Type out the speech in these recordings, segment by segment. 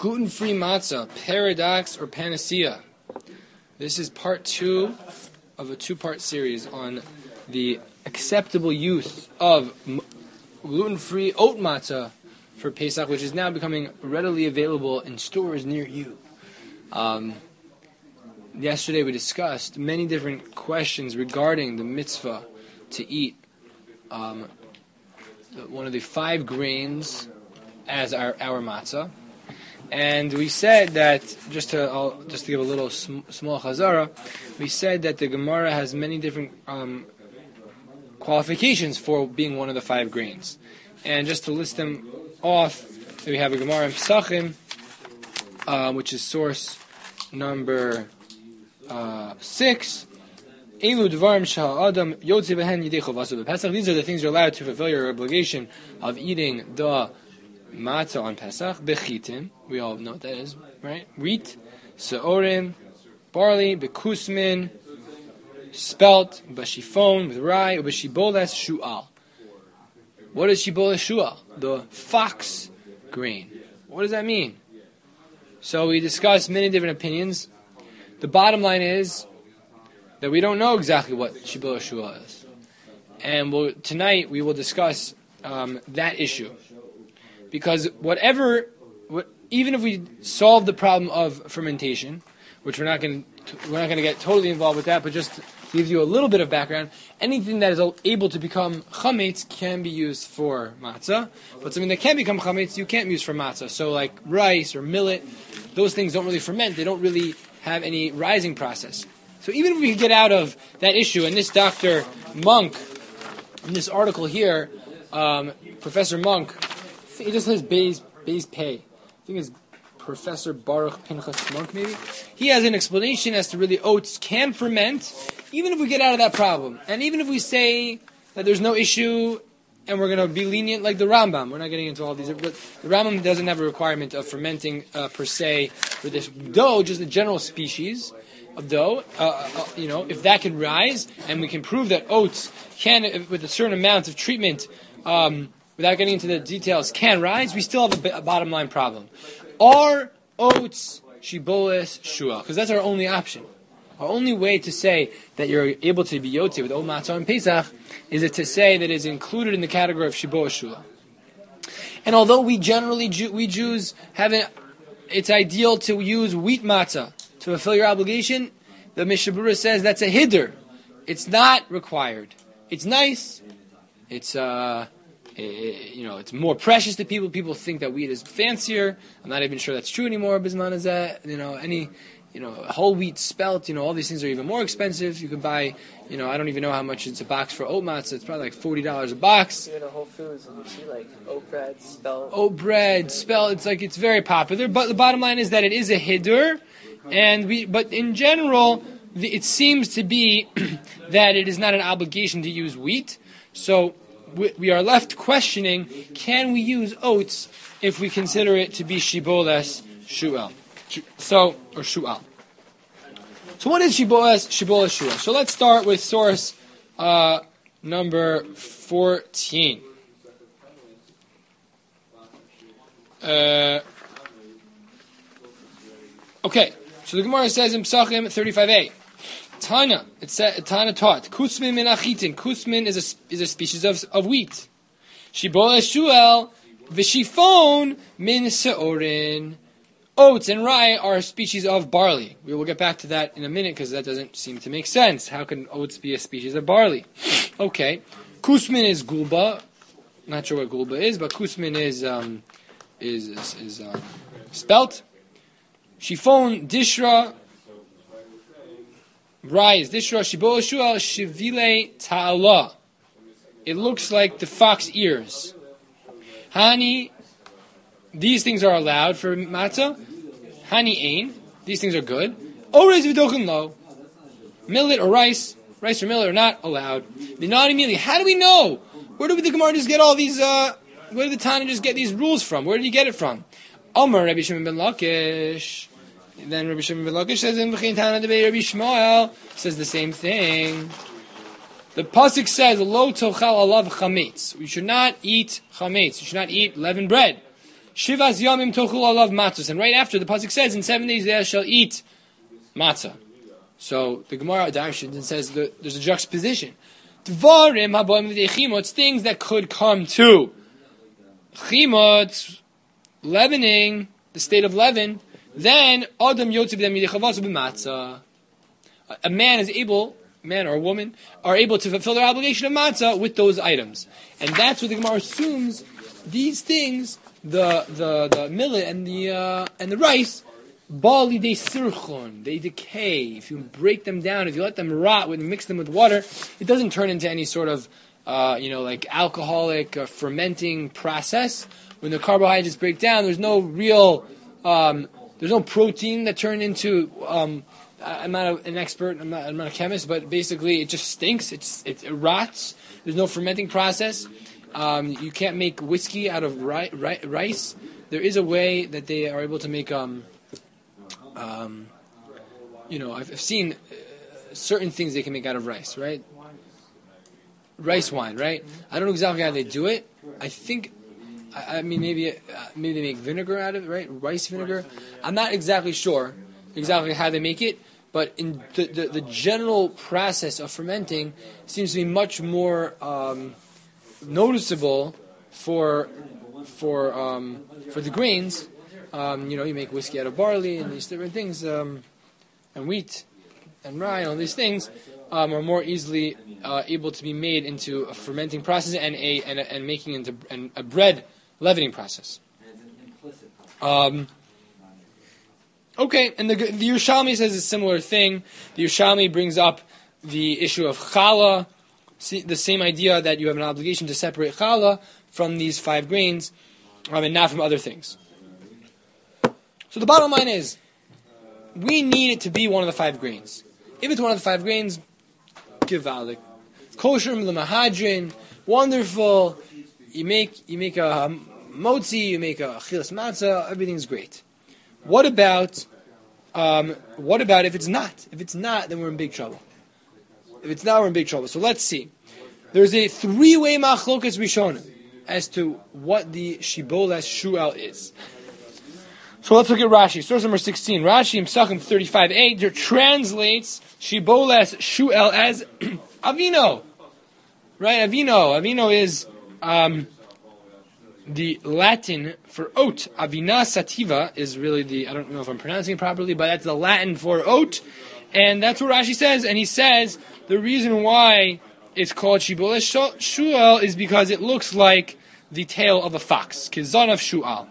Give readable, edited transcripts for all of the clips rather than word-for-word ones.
Gluten-free matzah, paradox or panacea. This is part 2 of a 2-part series on the acceptable use of gluten-free oat matzah for Pesach, which is now becoming readily available in stores near you. Yesterday we discussed many different questions regarding the mitzvah to eat one of the 5 grains as our matzah. And we said that, just to give a little small chazara, we said that the Gemara has many different qualifications for being one of the 5 grains. And just to list them off, we have a Gemara in Pesachim, which is source number 6. These are the things you're allowed to fulfill your obligation of eating the matzah on Pesach. Bechitim, we all know what that is, right? Wheat, seorim, barley, bekusmin, spelt, bashifon, with rye, beshiboles, shu'al. What is shiboles shu'al? The fox grain. What does that mean? So we discussed many different opinions. The bottom line is that we don't know exactly what shiboles shu'al is. And tonight we will discuss that issue. Because even if we solve the problem of fermentation, which we're not going to get totally involved with that, but just to give you a little bit of background, anything that is able to become chametz can be used for matzah, but something that can't become chametz you can't use for matzah. So like rice or millet, those things don't really ferment; they don't really have any rising process. So even if we could get out of that issue, and this Dr. Monk, in this article here, Professor Monk, he just says Beis Pei. I think it's Professor Baruch Pinchas Monk, maybe. He has an explanation as to really oats can ferment, even if we get out of that problem. And even if we say that there's no issue and we're going to be lenient like the Rambam. We're not getting into all these. But the Rambam doesn't have a requirement of fermenting per se for this dough, just a general species of dough. If that can rise and we can prove that oats can, with a certain amount of treatment, without getting into the details, can rise, we still have a bottom line problem. Are oats shiboles shu'al? Because that's our only option. Our only way to say that you're able to be yotze with oat matzah on Pesach is to say that it's included in the category of shiboles shu'al. And although we Jews it's ideal to use wheat matzah to fulfill your obligation, the Mishnah Berurah says that's a hiddur. It's not required. It's nice. It's it's more precious to people. People think that wheat is fancier. I'm not even sure that's true anymore. Bisman is that, whole wheat spelt, all these things are even more expensive. You can buy, I don't even know how much it's a box for oat matzah. It's probably like $40 a box. You go to Whole Foods and you see like oat bread, spelt. Oat bread, spelt. It's very popular. But the bottom line is that it is a hiddur, but in general, it seems to be that it is not an obligation to use wheat. So we are left questioning, can we use oats if we consider it to be shiboles shu'al? So what is shiboles shu'al? So let's start with source number 14. Okay, so the Gemara says in Pesachim 35a, Tana, Tana taught, Kusmin min achitin. Kusmin is a species of wheat. Shiboles shu'al, v'shifon min seorin. Oats and rye are a species of barley. We will get back to that in a minute because that doesn't seem to make sense. How can oats be a species of barley? Okay, Kusmin is gulba. Not sure what gulba is, but Kusmin is spelt. Shifon dishra. Rye is dishra, shiboles shu'al, shivile ta'ala. It looks like the fox ears. Hani, these things are allowed for matzah. Hani ein, these things are good. Orez v'dochen lo. Millet or rice or millet are not allowed. Not immediately. How do we know? Where do the Gemara just get all these, where did the Tana just get these rules from? Where did he get it from? Omer Rabbi Shimon ben Lakish. Then Rabbi Shimon ben Lakish says in V'chein Tana debei Rabbi Shmuel says the same thing. The pasuk says lo tochal alav chametz. We should not eat chametz. You should not eat leavened bread. Shivas yamim tochul alav matzos. And right after, the pasuk says, in 7 days they shall eat matzah. So the Gemara Darshan says that there's a juxtaposition. Dvarim haboim v'dei chimotz, things that could come to chimotz, leavening, the state of leaven. Then adam yotzi b'dem yidei chavasu b'matzah. A man or a woman are able to fulfill their obligation of matzah with those items, and that's what the Gemara assumes. These things, the millet and the rice, bali de sirchon, they decay. If you break them down, if you let them rot, mix them with water, it doesn't turn into any sort of like alcoholic fermenting process. When the carbohydrates break down, there's no real there's no protein that turn into. I'm not an expert. I'm not a chemist, but basically it just stinks. It rots. There's no fermenting process. You can't make whiskey out of rice. There is a way that they are able to make. I've seen certain things they can make out of rice, right? Rice wine, right? I don't know exactly how they do it. I think. Maybe they make vinegar out of it, right? Rice vinegar. I'm not exactly sure exactly how they make it. But in the general process of fermenting seems to be much more noticeable for the grains. You make whiskey out of barley and these different things, and wheat and rye and all these things are more easily able to be made into a fermenting process and making into a bread leavening process. Okay, and the Yerushalmi says a similar thing. The Yerushalmi brings up the issue of challah, the same idea that you have an obligation to separate challah from these 5 grains, and not from other things. So the bottom line is, we need it to be one of the 5 grains. If it's one of the 5 grains, givalik, kosher l'mahadrin, wonderful. You make a motzi, you make a chilas matzah, everything's great. What about if it's not? If it's not, then we're in big trouble. If it's not, we're in big trouble. So let's see. There's a 3-way machlokas rishonim as to what the shiboles shu'al is. So let's look at Rashi. Source number 16. Rashi in Pesachim 35a translates shiboles shu'al as avino. Right? Avino is the Latin for oat. Avina sativa is really I don't know if I'm pronouncing it properly, but that's the Latin for oat. And that's what Rashi says. And he says the reason why it's called Shiboles Shu'al is because it looks like the tail of a fox. Kizon of Shu'al.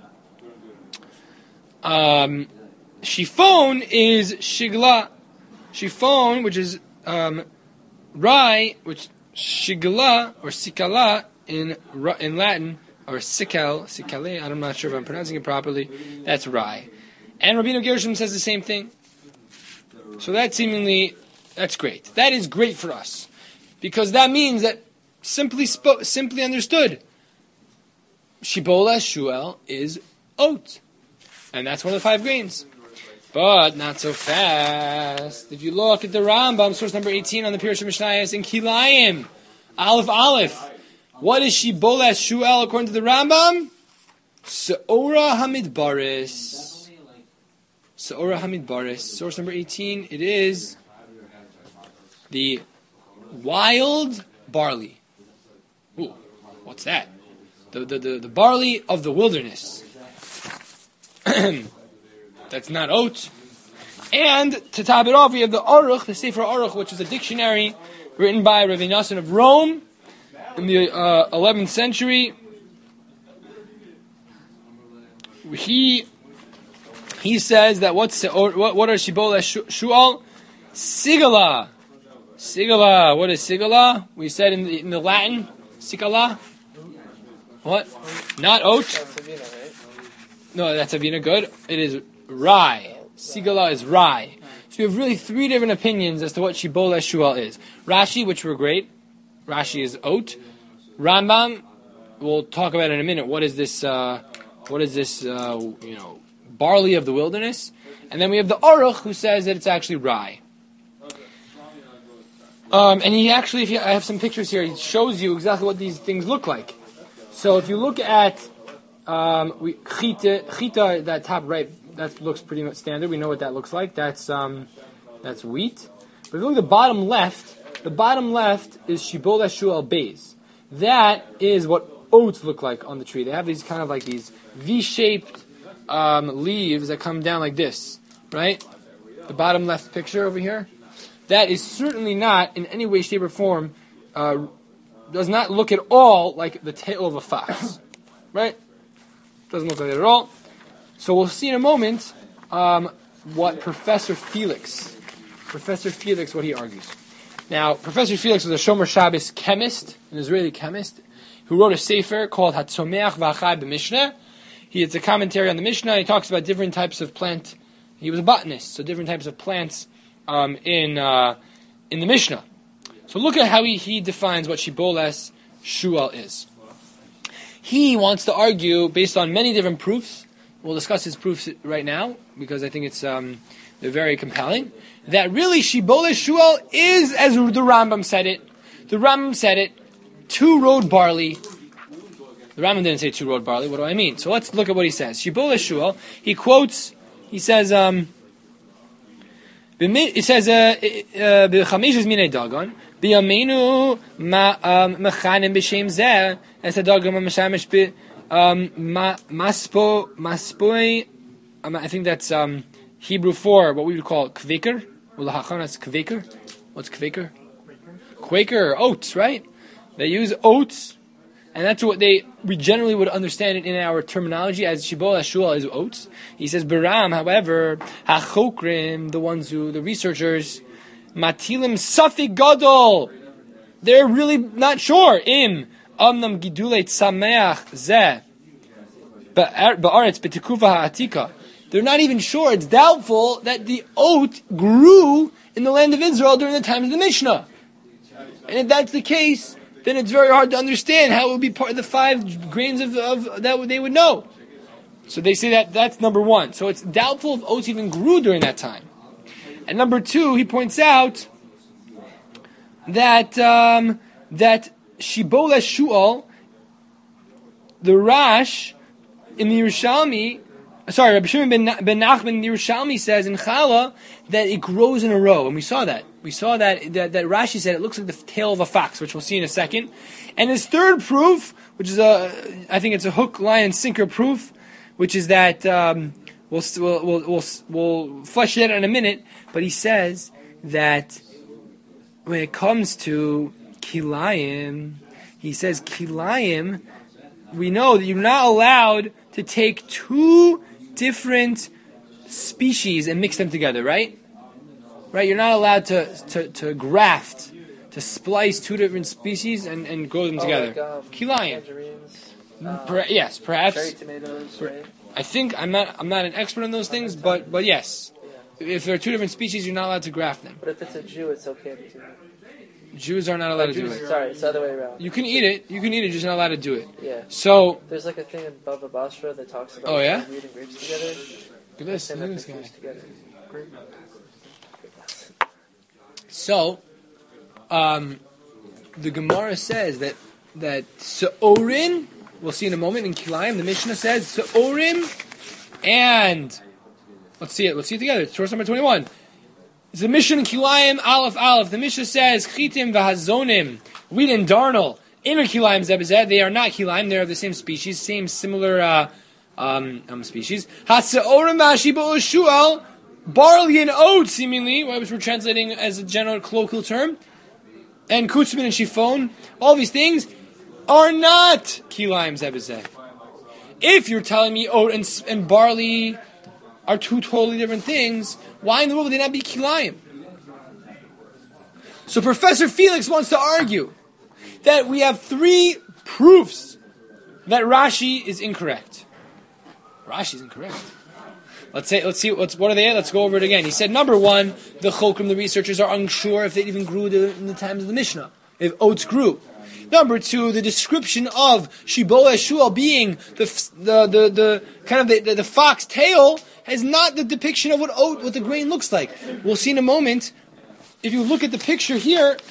Shifon is Shigla. Shifon, which is rye, which Shigla or Sikala in Latin, or sikale, I'm not sure if I'm pronouncing it properly, that's rye. And Rabbeinu Gershom says the same thing. So that's great. That is great for us. Because that means that, simply understood, Shiboles Shu'al is oat. And that's one of the 5 grains. But not so fast. If you look at the Rambam, source number 18 on the Pirush Mishnayos in Kilayim, Aleph. What is Shiboles Shu'al according to the Rambam? Se'ora Hamidbaris. Se'ora Hamidbaris. Source number 18, it is the wild barley. Ooh, what's that? The barley of the wilderness. That's not oat. And to top it off, we have the Aruch, the Sefer Aruch, which is a dictionary written by Rav Nassan of Rome in the 11th century. He says that what are Shiboles Shu'al? Sigala. Sigala. What is sigala? We said in the Latin, sigala. What? Not oat. That's Avina, right? No, that's Avina. Good. It is rye. Sigala is rye. So we have really 3 different opinions as to what Shiboles Shu'al is. Rashi, which were great. Rashi is oat. Rambam, we'll talk about in a minute. What is this? Barley of the wilderness? And then we have the Aruch, who says that it's actually rye. And he actually, I have some pictures here. He shows you exactly what these things look like. So if you look at Chita, that top right, that looks pretty much standard. We know what that looks like. That's wheat. But if you look at the bottom left is Shibol Shual Beis. That is what oats look like on the tree. They have these kind of like these V-shaped leaves that come down like this, right? The bottom left picture over here. That is certainly not, in any way, shape, or form, does not look at all like the tail of a fox, right? Doesn't look like it at all. So we'll see in a moment what Professor Felix, what he argues. Now, Professor Felix was a Shomer Shabbos chemist, an Israeli chemist, who wrote a sefer called Hatzomeach V'Achai B'Mishnah. It's a commentary on the Mishnah. He talks about different types of plant. He was a botanist, so different types of plants in the Mishnah. So look at how he defines what Shiboles Shual is. He wants to argue, based on many different proofs, we'll discuss his proofs right now, because I think it's they're very compelling, that really Shiboles Shual is, as the Rambam said it, 2-road barley. The Rambam didn't say 2-road barley, what do I mean? So let's look at what he says. Shiboles Shual, he says, it says, "B'chamishes minei dagon, b'yameinu mechanim b'shem zeh, es hadagon mashamish maspoi." I think that's Hebrew for what we would call kveker. That's kveker. What's kveker? Quaker, oats, right? They use oats. And that's what we generally would understand it in our terminology as Shibol Shual is oats. He says, Baram, however, Hachokrim, the researchers, Matilim Safik Gadol, they're really not sure. Im, Amnam Gidulet Sameach Zeh, Ba'aretz B'tikuva Ha'atika. They're not even sure. It's doubtful that the oat grew in the land of Israel during the time of the Mishnah. And if that's the case, then it's very hard to understand how it would be part of the 5 grains of that they would know. So they say that's number 1. So it's doubtful if oats even grew during that time. And number 2, he points out that Shibol Shual, the Rash in the Yerushalmi, Rabbi Shimon ben Nachman in the Yerushalmi says in Chala that it grows in a row, and we saw that. We saw that Rashi said it looks like the tail of a fox, which we'll see in a second. And his third proof, which is I think it's a hook, line, sinker proof, which is that we'll flesh it out in a minute. But he says that when it comes to kilayim, he says kilayim, we know that you're not allowed to take 2 different species and mix them together, right? Right, you're not allowed to graft, to splice 2 different species and grow them together. Like, kilayim. Yes, perhaps. Cherry tomatoes, right? I think I'm not an expert on those things, but yes, if there are 2 different species, you're not allowed to graft them. But if it's a Jew, it's okay to do it. Jews are not allowed to do it. Sorry, it's the other way around. You can eat it, just not allowed to do it. Yeah. So there's like a thing in Bava Basra that talks about eating grapes together. Look at this guy. Together. So, the Gemara says that Se'orim, we'll see in a moment in Kilayim, the Mishnah says Se'orim, and let's see it together. It's source number 21. It's the Mishnah in Kilayim, Aleph. The Mishnah says Chitim v'Hazonim, wheat and darnel, inner Kilayim zebezeh. They are not Kilayim; they are of the same species, similar species. HaSe'orim v'Hashibol Shual, barley and oats, seemingly, which we're translating as a general colloquial term, and kutzmin and chiffon, all these things are not kilayim zebezeh. If you're telling me oat and barley are 2 totally different things, why in the world would they not be kilayim? So Professor Felix wants to argue that we have 3 proofs that Rashi is incorrect. Rashi's incorrect. Let's see. What are they? Let's go over it again. He said, number 1, the Chokrim, the researchers, are unsure if they even grew in the times of the Mishnah, if oats grew. Number 2, the description of Shibol Shual being the kind of the fox tail is not the depiction of what the grain looks like. We'll see in a moment. If you look at the picture here,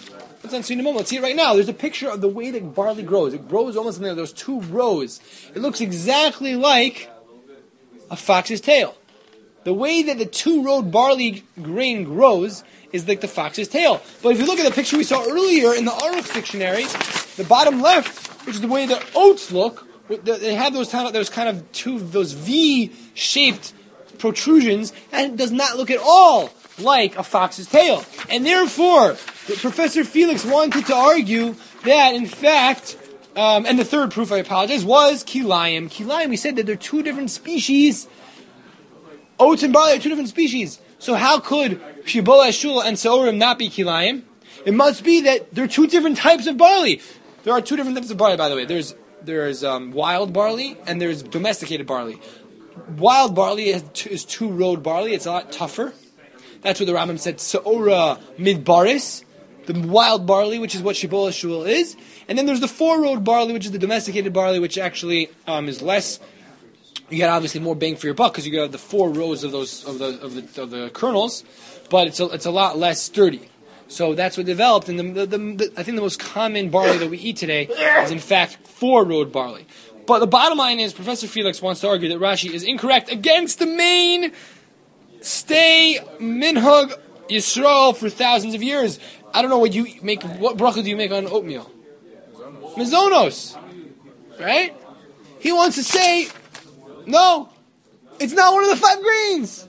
Let's not see in a moment. Let's see it right now. There's a picture of the way that barley grows. It grows almost in there. Those two rows. It looks exactly like a fox's tail. The way that the two-rowed barley grain grows is like the fox's tail. But if you look at the picture we saw earlier in the Aruch dictionary, the bottom left, which is the way the oats look, they have those kind of those V-shaped protrusions, and it does not look at all like a fox's tail. And therefore, Professor Felix wanted to argue that, in fact, and the third proof, I apologize, was kilayim. Kilayim, we said that they're two different species. Oats and barley are two different species. So how could Shibola Eshul and Seorim not be kilayim? It must be that there are two different types of barley. There are two different types of barley, by the way. There's wild barley and there's domesticated barley. Wild barley is two-rowed barley. It's a lot tougher. That's what the Rambam said, Seora Midbaris, the wild barley, which is what Shibola Eshul is. And then there's the four-rowed barley, which is the domesticated barley, which actually is less. You get obviously more bang for your buck because you got the 4 rows of those of the kernels, but it's a lot less sturdy. So that's what developed. And I think the most common barley that we eat today is in fact 4-rowed barley. But the bottom line is, Professor Felix wants to argue that Rashi is incorrect against the main stay minhag Yisrael for thousands of years. I don't know what you make. What bracha do you make on oatmeal? Mizonos, right? He wants to say, no, it's not one of the 5 grains.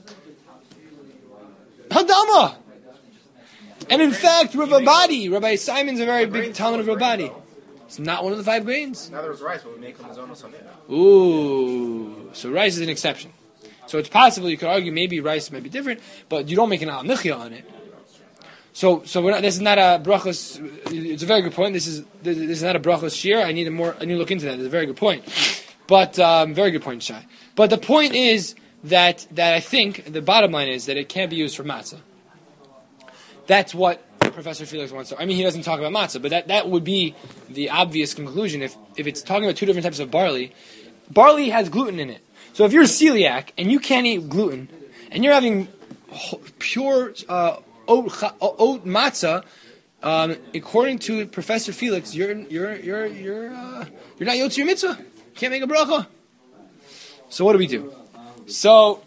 Hadama. And in fact, Rabbi Simon's a very big Talmud of Rabbi. It's not one of the 5 grains. Now there's rice, but we make mizonos on it. Ooh, so rice is an exception. So it's possible you could argue maybe rice might be different, but you don't make an al-michya on it. So this is not a brachos. It's a very good point. This is not a brachos shir. I need to look into that. It's a very good point. But very good point, Shai. But the point is that I think the bottom line is that it can't be used for matzah. That's what Professor Felix wants to. I mean, he doesn't talk about matzah, but that would be the obvious conclusion if it's talking about 2 different types of barley. Barley has gluten in it. So if you're celiac and you can't eat gluten, and you're having pure oat matzah, according to Professor Felix, you're not Yotzer Mitzvah. Can't make a bracha. So what do we do? So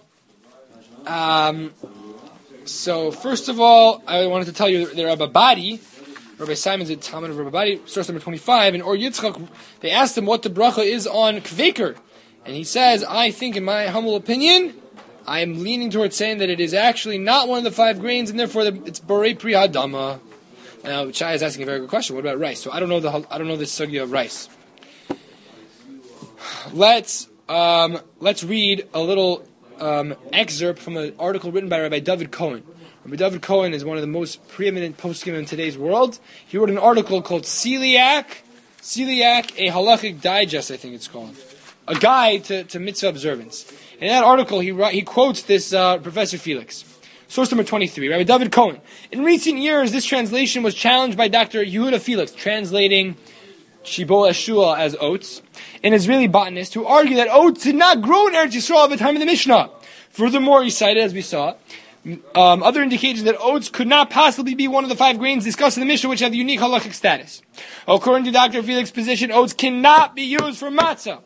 first of all, I wanted to tell you that Rabbi Simon's a Talmud of Rabbi Badi, source number 25, and Or Yitzchak, they asked him what the bracha is on kveker. And he says, I think, in my humble opinion, I am leaning towards saying that it is actually not one of the 5 grains, and therefore it's Borei Pri Hadama. Now, Shai is asking a very good question. What about rice? So I don't know the sugya of rice. Let's read a little excerpt from an article written by Rabbi David Cohen. Rabbi David Cohen is one of the most preeminent poskim in today's world. He wrote an article called Celiac, a halachic digest, I think it's called. A guide to mitzvah observance. In that article, he quotes this Professor Felix. Source number 23, Rabbi David Cohen. In recent years, this translation was challenged by Dr. Yehuda Felix, translating Shibola Eshul as oats, an Israeli botanist who argued that oats did not grow in Eretz Yisrael at the time of the Mishnah. Furthermore, he cited, as we saw, other indications that oats could not possibly be one of the 5 grains discussed in the Mishnah, which have unique halachic status. According to Dr. Felix's position, oats cannot be used for matzah.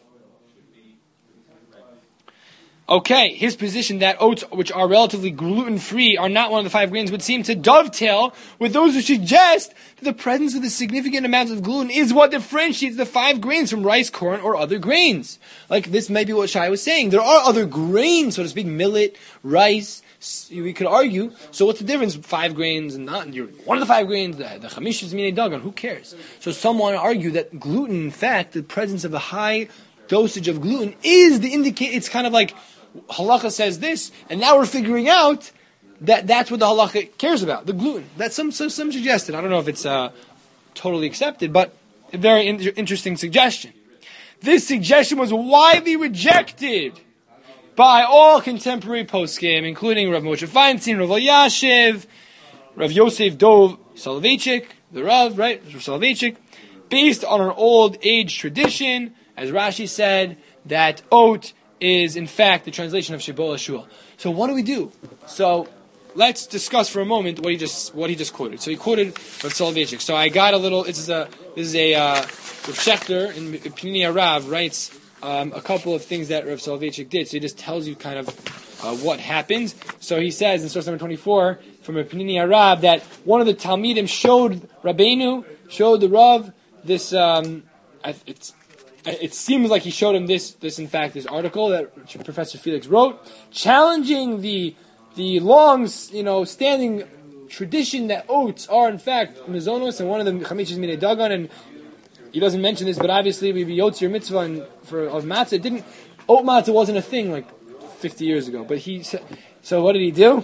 Okay, his position that oats, which are relatively gluten-free, are not one of the 5 grains, would seem to dovetail with those who suggest that the presence of the significant amounts of gluten is what differentiates the 5 grains from rice, corn, or other grains. Like, this may be what Shai was saying. There are other grains, so to speak, millet, rice. We could argue, so what's the difference? 5 grains and not one of the 5 grains, the chamish is minei dagan, who cares? So some want to argue that gluten, in fact, the presence of a high dosage of gluten is the indicate. It's kind of like halacha says this, and now we're figuring out that that's what the halacha cares about, the gluten. That's some suggested. I don't know if it's totally accepted, but a very interesting suggestion. This suggestion was widely rejected by all contemporary poskim, including Rav Moshe Feinstein, Rav Elyashiv, Rav Yosef Dov Soloveitchik, the Rav, right, Rav Soloveitchik, based on an old age tradition, as Rashi said, that oat is in fact the translation of Shibola Eshul. So what do we do? So let's discuss for a moment what he just quoted. So he quoted Rav Soloveitchik. So I got a little. This is a Rav Shechter in Pnini Rav writes a couple of things that Rav Soloveitchik did. So he just tells you kind of what happens. So he says in source number 24 from Pnini Rav that one of the Talmidim showed the Rav this. It seems like he showed him this in fact, this article that Professor Felix wrote, challenging the long, standing tradition that oats are in fact mizonos, and one of them chamishes minei dagan, and he doesn't mention this, but obviously we be yotzir mitzvah of matzah. Oat matzah wasn't a thing like 50 years ago, but so what did he do?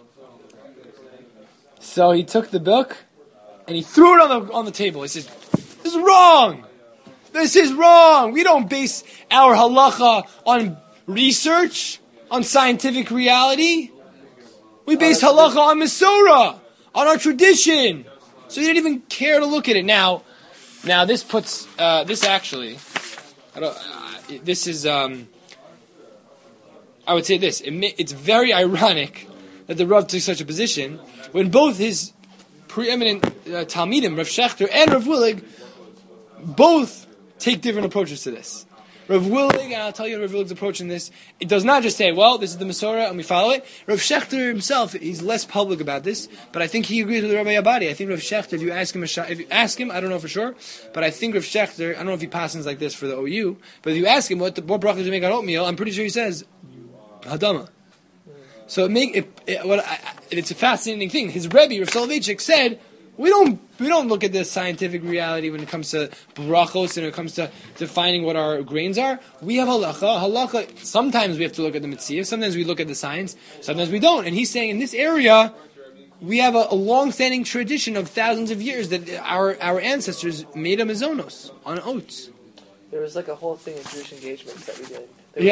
So he took the book and he threw it on the table. He says, "This is wrong. This is wrong. We don't base our halacha on research, on scientific reality. We base halacha on Masorah, on our tradition." So he didn't even care to look at it. Now this puts this actually. This is. I would say this. It's very ironic that the Rav took such a position when both his preeminent Talmidim, Rav Shechter and Rav Willig, both take different approaches to this. Rav Willig, and I'll tell you Rav Willig's approach in this, it does not just say, well, this is the Masorah and we follow it. Rav Shechter himself, he's less public about this, but I think he agrees with Rabbi Abadi. I think Rav Shechter, if you ask him, I don't know for sure, but I think Rav Shechter, I don't know if he passes like this for the OU, but if you ask him what brachas do you make on oatmeal, I'm pretty sure he says, Hadama. So it's a fascinating thing. His Rebbe, Rav Soloveitchik, said, we don't look at the scientific reality when it comes to brachos and when it comes to defining what our grains are. We have halacha. Halacha, sometimes we have to look at the mitzvah, sometimes we look at the science, sometimes we don't. And he's saying in this area, we have a long-standing tradition of thousands of years that our ancestors made a mizonos on oats. There was like a whole thing in Jewish engagements that we did.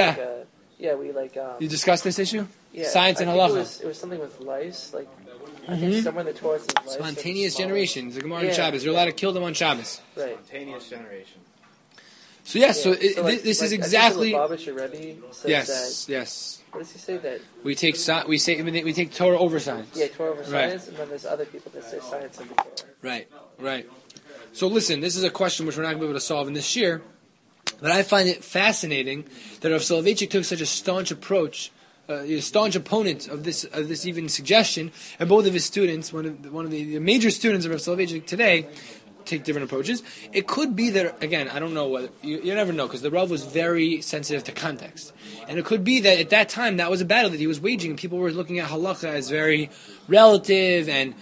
You discussed this issue? Yeah, science and halacha. It was something with lice, like I think somewhere in the Torah says lice. Spontaneous generation. It's a Gemara on Shabbos. You're allowed to kill them on Shabbos. Right. Spontaneous generation. So this is exactly. I think the Rebbe says yes. What does he say that? We take Torah over science. Yeah, Torah over science, and then there's other people that say science over Torah. Right. So listen, this is a question which we're not going to be able to solve in this year, but I find it fascinating that Rav Soloveitchik took such a staunch approach. A staunch opponent of this even suggestion, and both of his students, one of the major students of Rav Soloveitchik today, take different approaches. It could be that, again, I don't know whether you never know, because the Rav was very sensitive to context, and it could be that at that time that was a battle that he was waging, and people were looking at halacha as very relative, and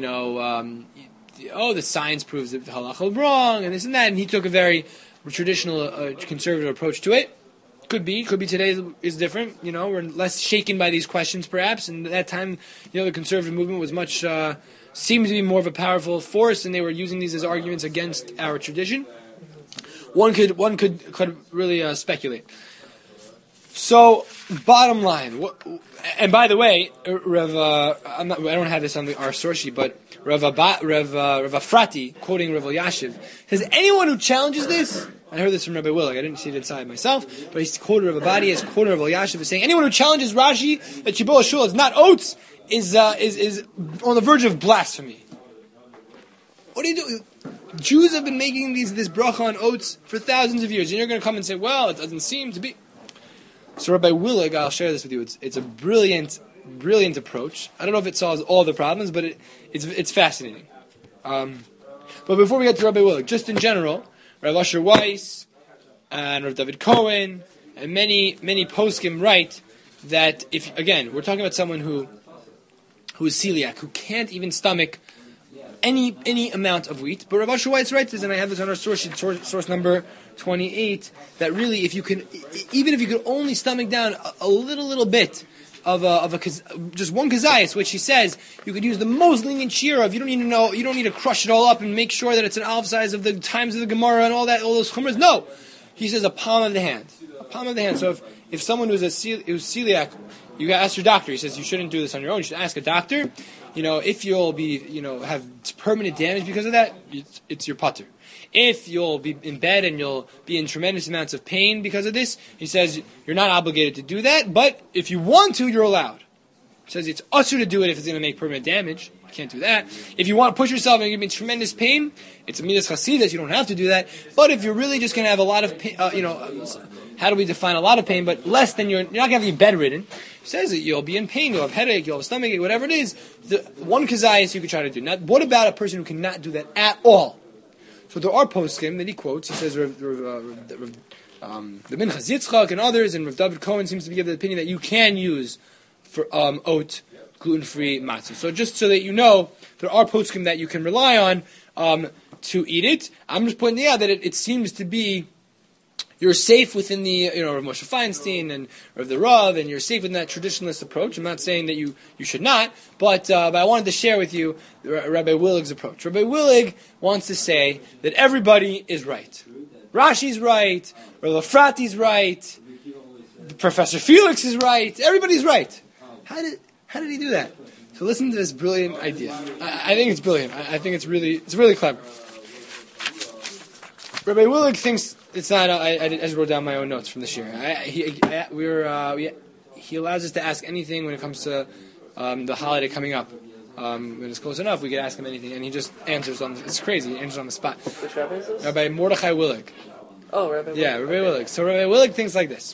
the science proves that the halacha is wrong, and this and that, and he took a very traditional, conservative approach to it. Could be today is different. We're less shaken by these questions, perhaps. And at that time, the conservative movement was much seemed to be more of a powerful force, and they were using these as arguments against our tradition. One could really speculate. So, bottom line, and by the way, Rav, I don't have this on our source sheet, but Rav Afrati, quoting Rav Yashiv, says anyone who challenges this. I heard this from Rabbi Willig. I didn't see it inside myself, but he's quoted Rav Abadi as quoted Rav Yashiv as saying anyone who challenges Rashi that Shibboleth Shul is not oats is on the verge of blasphemy. What do you do? Jews have been making this bracha on oats for thousands of years, and you're going to come and say, well, it doesn't seem to be. So Rabbi Willig, I'll share this with you. It's a brilliant approach. I don't know if it solves all the problems, but it's fascinating. But before we get to Rabbi Willig, just in general, Rav Asher Weiss and Rav David Cohen and many poskim write that we're talking about someone who is celiac, who can't even stomach any amount of wheat. But Rav Asher Weiss writes this, and I have this on our source sheet, source number 28, that really, if you could only stomach down a little bit of just one kazayas, which he says you could use the most lenient shear of. You don't need to crush it all up and make sure that it's an alf size of the times of the Gemara and all those chumras. No, he says a palm of the hand. So if someone who's celiac, you ask your doctor. He says you shouldn't do this on your own. You should ask a doctor. If you'll be have permanent damage because of that, it's your putter. If you'll be in bed and you'll be in tremendous amounts of pain because of this, he says you're not obligated to do that, but if you want to, you're allowed. says it's usher to do it if it's going to make permanent damage. You can't do that. If you want to push yourself and you're going to be in tremendous pain, it's a midas chasidus. You don't have to do that. But if you're really just going to have a lot of pain, how do we define a lot of pain? But less than you're not going to have to be bedridden. He says that you'll be in pain, you'll have headache, you'll have stomach ache, whatever it is. The one kazayas you could try to do. Now, what about a person who cannot do that at all? So there are poskim that he quotes. He says the Minchas Yitzchak and others, and Rav David Cohen seems to give the opinion that you can use for oat gluten-free matzah. So just so that you know, there are poskim that you can rely on to eat it. I'm just pointing out that it seems to be you're safe within the Rav Moshe Feinstein and Rav the Rav, and you're safe in that traditionalist approach. I'm not saying that you should not, but I wanted to share with you Rabbi Willig's approach. Rabbi Willig wants to say that everybody is right. Rashi's right, Rav Efrati's right, Professor Felix is right, everybody's right. How did he do that? So listen to this brilliant idea. I think it's brilliant. I think it's really clever. Rabbi Willig thinks it's not. I just wrote down my own notes from this year. He allows us to ask anything when it comes to the holiday coming up. When it's close enough, we can ask him anything, and he just answers on. It's crazy. He answers on the spot. Which rabbi is this? Rabbi Mordechai Willig. Oh, Rabbi Willig. Yeah, Rabbi Willig. So Rabbi Willig thinks like this.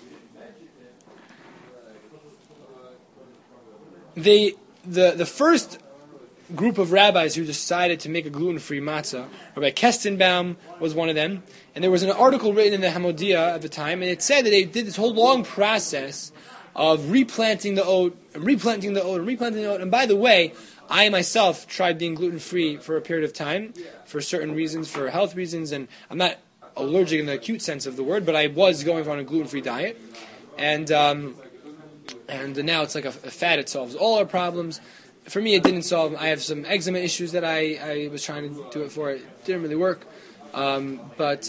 The first group of rabbis who decided to make a gluten-free matzah, Rabbi Kestenbaum was one of them, and there was an article written in the Hamodia at the time, and it said that they did this whole long process of replanting the oat, and by the way, I myself tried being gluten-free for a period of time, for certain reasons, for health reasons, and I'm not allergic in the acute sense of the word, but I was going on a gluten-free diet, and now it's like a fad. It solves all our problems. For me, it didn't solve. I have some eczema issues that I was trying to do it for. It didn't really work. But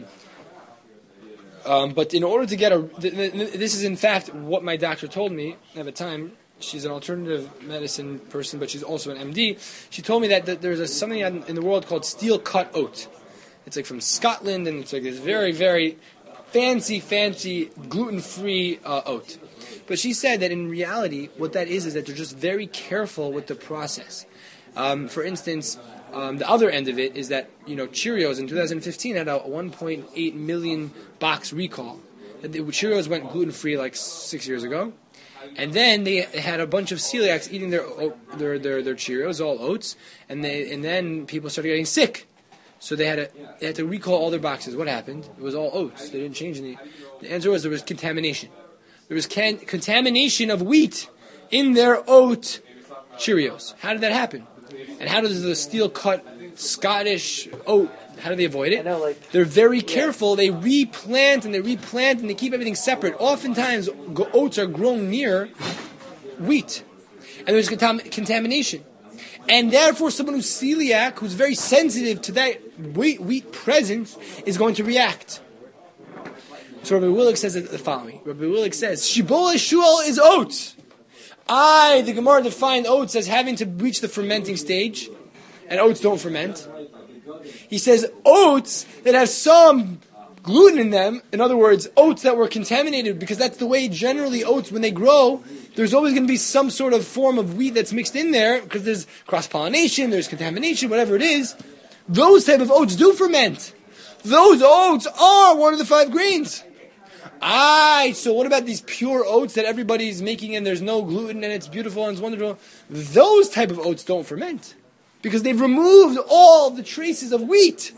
in order to get this is in fact what my doctor told me at the time. She's an alternative medicine person, but she's also an MD. She told me that there's something in the world called steel cut oat. It's like from Scotland, and it's like this very, very fancy gluten-free oat. But she said that in reality, what that is that they're just very careful with the process. For instance, the other end of it is that Cheerios in 2015 had a 1.8 million box recall. The Cheerios went gluten-free like 6 years ago, and then they had a bunch of celiacs eating their Cheerios, all oats, and then people started getting sick. So they had to recall all their boxes. What happened? It was all oats. They didn't change any. The answer was there was contamination. There was contamination of wheat in their oat Cheerios. How did that happen? And how does the steel-cut Scottish oat, how do they avoid it? They're very careful. They replant and they keep everything separate. Oftentimes, oats are grown near wheat. And there's contamination. And therefore, someone who's celiac, who's very sensitive to that wheat presence, is going to react. So Rabbi Willig says the following. Rabbi Willig says, Shibboleh Shul is oats. The Gemara defined oats as having to reach the fermenting stage, and oats don't ferment. He says oats that have some gluten in them, in other words, oats that were contaminated, because that's the way generally oats, when they grow, there's always going to be some sort of form of wheat that's mixed in there, because there's cross-pollination, there's contamination, whatever it is. Those type of oats do ferment. Those oats are one of the 5 grains. So what about these pure oats that everybody's making and there's no gluten and it's beautiful and it's wonderful? Those type of oats don't ferment because they've removed all the traces of wheat.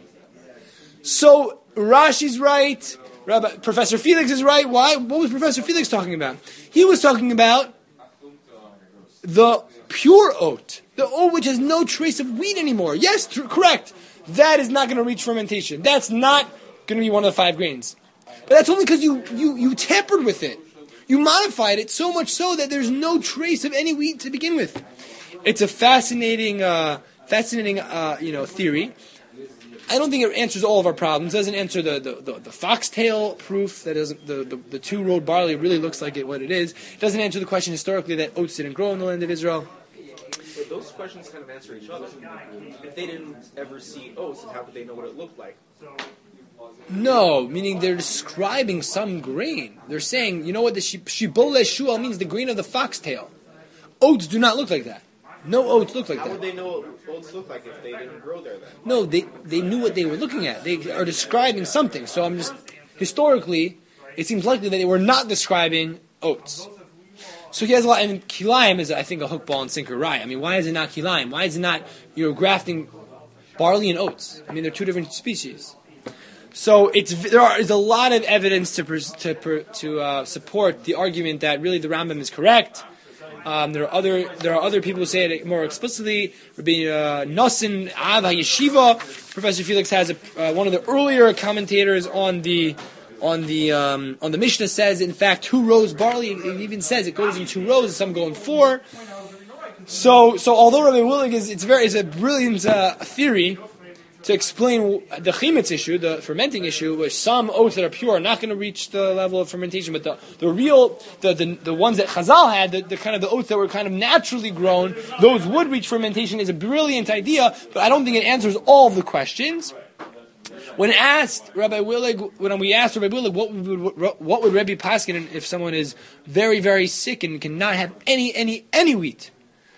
So Rashi's right, Professor Felix is right. Why? What was Professor Felix talking about? He was talking about the pure oat, the oat which has no trace of wheat anymore. Yes, correct. That is not going to reach fermentation. That's not going to be one of the 5 grains. But that's only because you tampered with it. You modified it so much so that there's no trace of any wheat to begin with. It's a fascinating theory. I don't think it answers all of our problems. It doesn't answer the foxtail proof that the 2-road barley really looks like what it is. It doesn't answer the question historically that oats didn't grow in the land of Israel. But those questions kind of answer each other. If they didn't ever see oats, how would they know what it looked like? No, meaning they're describing some grain. They're saying, you know what, the Shibboleh Shul means the grain of the foxtail. oats do not look like that. No oats look like that. How would they know what oats look like if they didn't grow there then? No, they knew what they were looking at. They are describing something. So I'm just, historically, it seems likely that they were not describing oats. So he has a lot, and kilayim is, I think, a hook, ball, and sinker rye. I mean, why is it not kilayim? Why is it not, grafting barley and oats? I mean, they're two different species. So there is a lot of evidence to support the argument that really the Rambam is correct. There are other people who say it more explicitly. Rabbi Nosson Av HaYeshiva, Professor Felix has one of the earlier commentators on the Mishnah says, in fact, 2 rows barley. It even says it goes in 2 rows. Some go in 4. So although Rabbi Willig it's a brilliant theory to explain the chimetz issue, the fermenting issue, where some oats that are pure are not going to reach the level of fermentation, but the real the ones that Chazal had, the kind of the oats that were kind of naturally grown, those would reach fermentation, is a brilliant idea, but I don't think it answers all of the questions. When we asked Rabbi Willig, what would Rebbe paskin if someone is very, very sick and cannot have any wheat,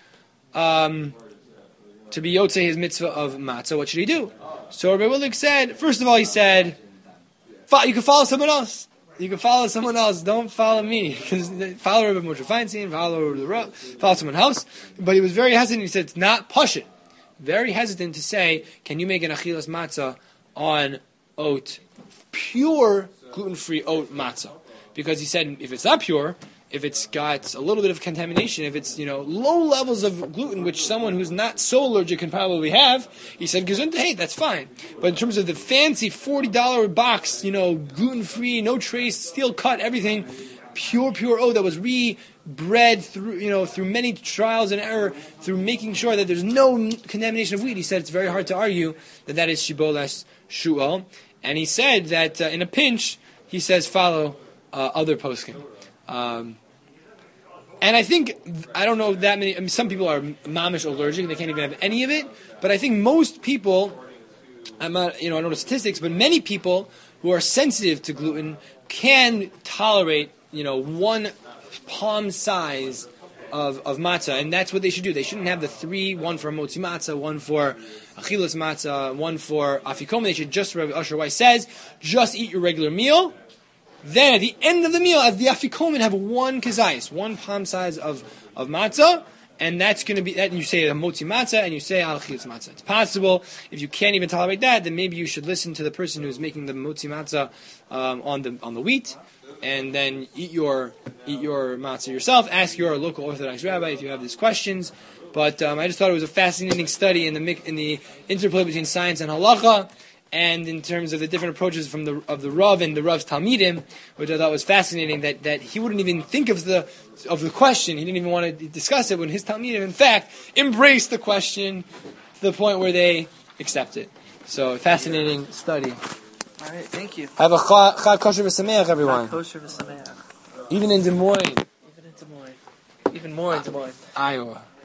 to be yotzei his mitzvah of matzah, what should he do? So Rabbi Willig said, first of all, he said, you can follow someone else. You can follow someone else. Don't follow me. Because follow Rabbi Moshe Feinstein, follow someone else. But he was very hesitant. He said, it's not pashut. Very hesitant to say, can you make an achilas matzah on oat, pure gluten-free oat matzah? Because he said, if it's not pure, if it's got a little bit of contamination, if it's, low levels of gluten, which someone who's not so allergic can probably have, he said, gesundheit, that's fine. But in terms of the fancy $40 box, gluten-free, no trace, steel cut, everything, pure oat that was rebred through many trials and error, through making sure that there's no contamination of wheat, he said it's very hard to argue that is shiboles shu'al. And he said that in a pinch, he says follow other poskim. And I think, I don't know that many, some people are mamish allergic, they can't even have any of it, but I think most people, I don't know statistics, but many people who are sensitive to gluten can tolerate, 1 palm size of matzah, and that's what they should do. They shouldn't have the 3, 1 for motzi matzah, 1 for achilas matzah, 1 for afikomen. They should just, Rabbi Asher Weiss says, just eat your regular meal. Then at the end of the meal, as the afikomen, have 1 kazayis, 1 palm size of matzah, and that's going to be that. You say a motzi matzah, and you say al chiyutz matzah. It's possible if you can't even tolerate that, then maybe you should listen to the person who's making the motzi matzah on the wheat, and then eat your matzah yourself. Ask your local Orthodox rabbi if you have these questions. But I just thought it was a fascinating study in the interplay between science and halacha, and in terms of the different approaches of the Rav and the Rav's Talmidim, which I thought was fascinating, that he wouldn't even think of the question. He didn't even want to discuss it when his Talmidim, in fact, embraced the question to the point where they accept it. So, fascinating study. All right, thank you. Have a Chag Kosher V'Sameach, everyone. Chag Kosher V'Sameach. Even in Des Moines. Even in Des Moines. Even more in Des Moines. Iowa.